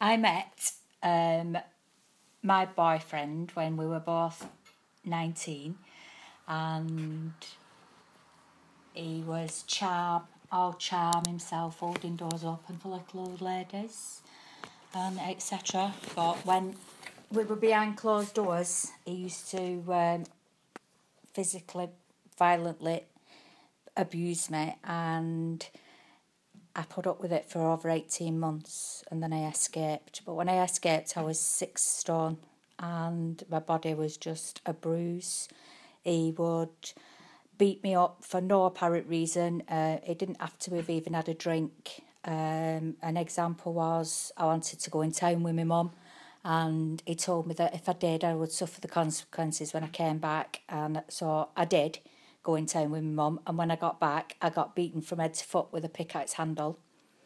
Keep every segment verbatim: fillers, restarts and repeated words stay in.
I met um, my boyfriend when we were both nineteen, and he was charm, all charm himself, holding doors open for little old ladies, and et cetera. But when we were behind closed doors, he used to um, physically, violently abuse me, and I put up with it for over eighteen months, and then I escaped. But when I escaped, I was six stone, and my body was just a bruise. He would beat me up for no apparent reason. Uh, he didn't have to have even had a drink. Um, an example was I wanted to go in town with my mum, and he told me that if I did, I would suffer the consequences when I came back. And so I did go in town with my mum, and when I got back, I got beaten from head to foot with a pickaxe handle.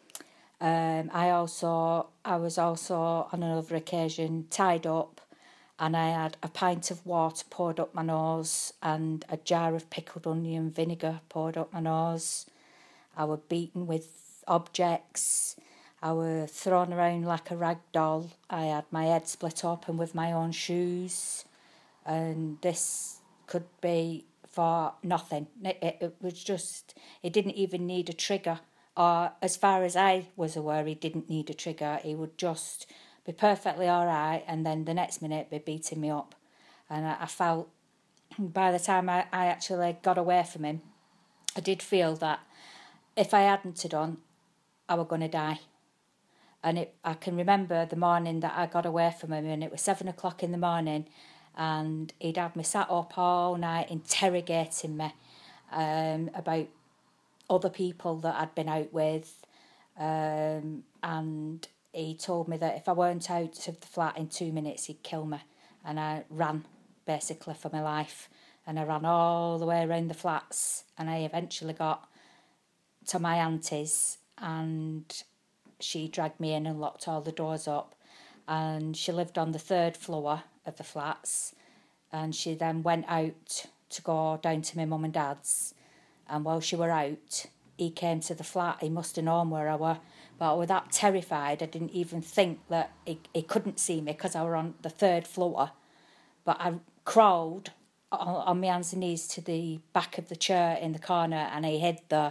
Um, I also, I was also on another occasion tied up, and I had a pint of water poured up my nose and a jar of pickled onion vinegar poured up my nose. I was beaten with objects. I was thrown around like a rag doll. I had my head split open with my own shoes. And this could be for nothing. It, it, it was just, it didn't even need a trigger. Or as far as I was aware, he didn't need a trigger. He would just be perfectly all right, and then the next minute be beating me up. And I, I felt, by the time I, I actually got away from him, I did feel that if I hadn't done, I was going to die. And it, I can remember the morning that I got away from him, and it was seven o'clock in the morning, and he'd had me sat up all night interrogating me um, about other people that I'd been out with, um, and he told me that if I weren't out of the flat in two minutes, he'd kill me. And I ran, basically, for my life. And I ran all the way around the flats. And I eventually got to my auntie's, and she dragged me in and locked all the doors up. And she lived on the third floor of the flats. And she then went out to go down to my mum and dad's. And while she were out, he came to the flat. He must have known where I were. But I was that terrified, I didn't even think that he, he couldn't see me because I were on the third floor. But I crawled on, on my hands and knees to the back of the chair in the corner, and I hid there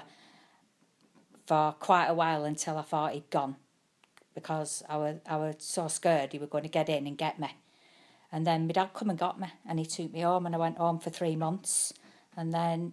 for quite a while until I thought he'd gone, because I was, I was so scared he was going to get in and get me. And then my dad come and got me, and he took me home, and I went home for three months. And then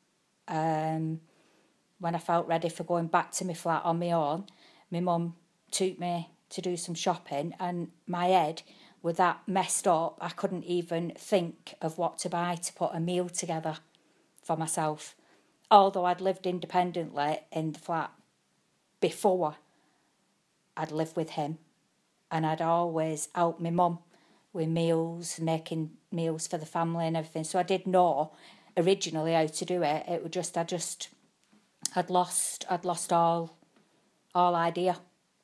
um, when I felt ready for going back to my flat on my own, my mum took me to do some shopping, and my head was that messed up, I couldn't even think of what to buy to put a meal together for myself. Although I'd lived independently in the flat before I'd lived with him, and I'd always helped my mum with meals, making meals for the family and everything. So I did know originally how to do it. It was just, I just, I'd lost, I'd lost all, all idea.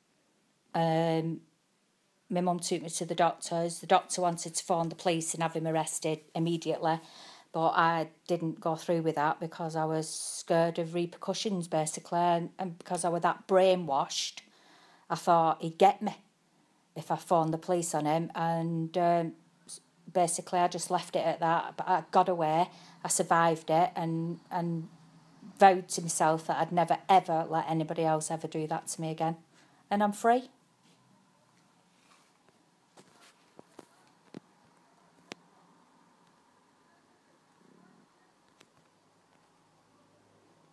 Um, my mum took me to the doctors. The doctor wanted to phone the police and have him arrested immediately, but I didn't go through with that because I was scared of repercussions, basically, and, and because I was that brainwashed, I thought he'd get me if I phoned the police on him, and um, basically I just left it at that. But I got away, I survived it, and and vowed to myself that I'd never ever let anybody else ever do that to me again, and I'm free.